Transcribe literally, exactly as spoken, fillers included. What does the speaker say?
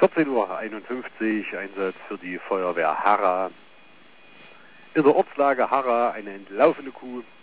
vierzehn Uhr einundfünfzig, Einsatz für die Feuerwehr Harra. In der Ortslage Harra eine entlaufene Kuh